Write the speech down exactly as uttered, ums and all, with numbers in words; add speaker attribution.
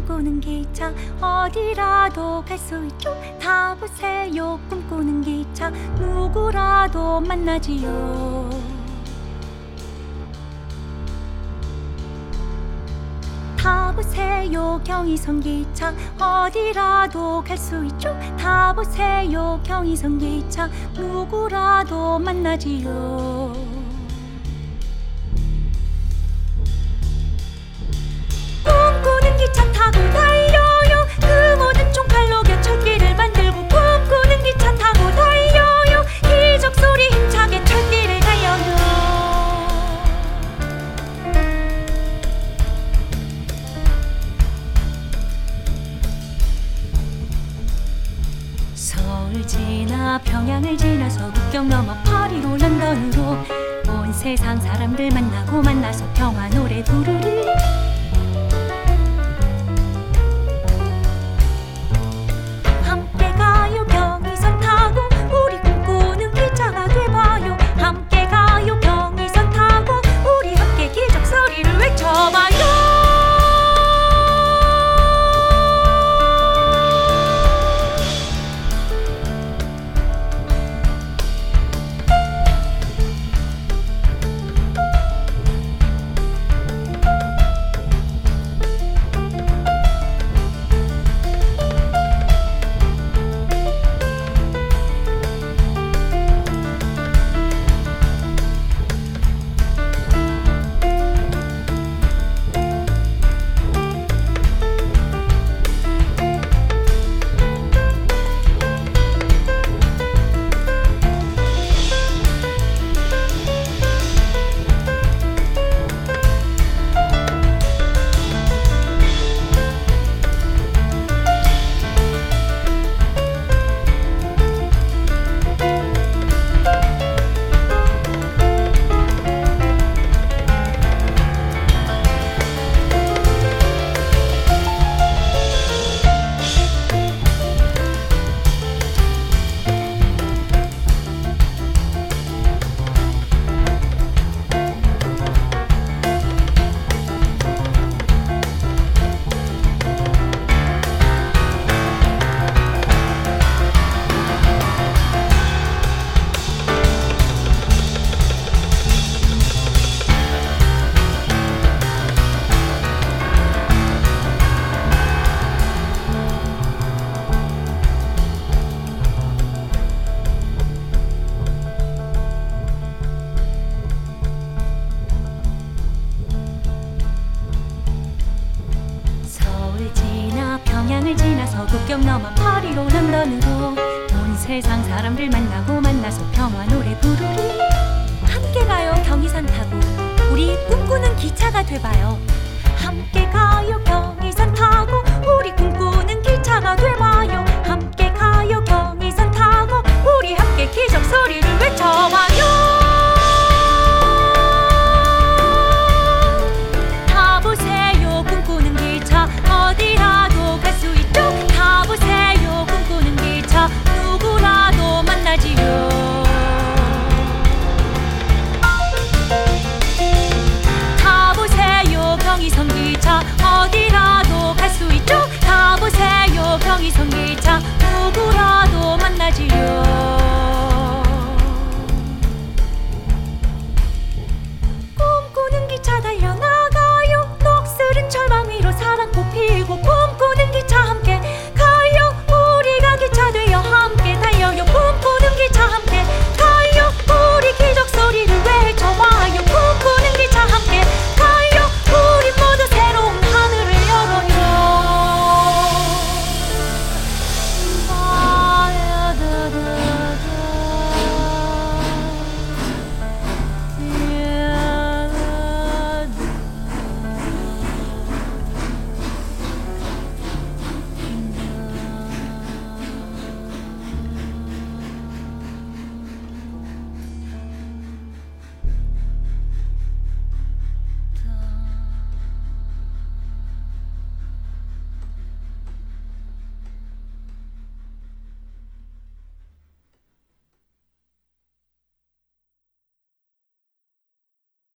Speaker 1: 꿈꾸는 기차 어디라도 갈 수 있죠. 타보세요. 꿈꾸는 기차 누구라도 만나지요. 타보세요. 경의선 기차 어디라도 갈 수 있죠. 타보세요. 경의선 기차 누구라도 만나지요. 꿈꾸는 기차 타고 달려요. 그 모든 총칼로 겨철길을 만들고 꿈꾸는 기차 타고 달려요. 기적 소리 힘차게 철길을 달려요. 서울 지나 평양을 지나서 국경 넘어 파리로 런던으로 온 세상 사람들 만나고 만나서 평화 노래 부르리. 함께 가요. 경의선 타고 우리 꿈꾸는 기차가 돼봐요. 함께 가요. 경의선 타고 우리 함께 기적 소리를 외쳐봐요. 평양을 지나서 국경 넘어 파리로 런던으로 온 세상 사람들 만나고 만나서 평화 노래 부르리. 함께 가요. 경의선 타고 우리 꿈꾸는 기차가 돼봐요. 함께 가요. 경의선 타고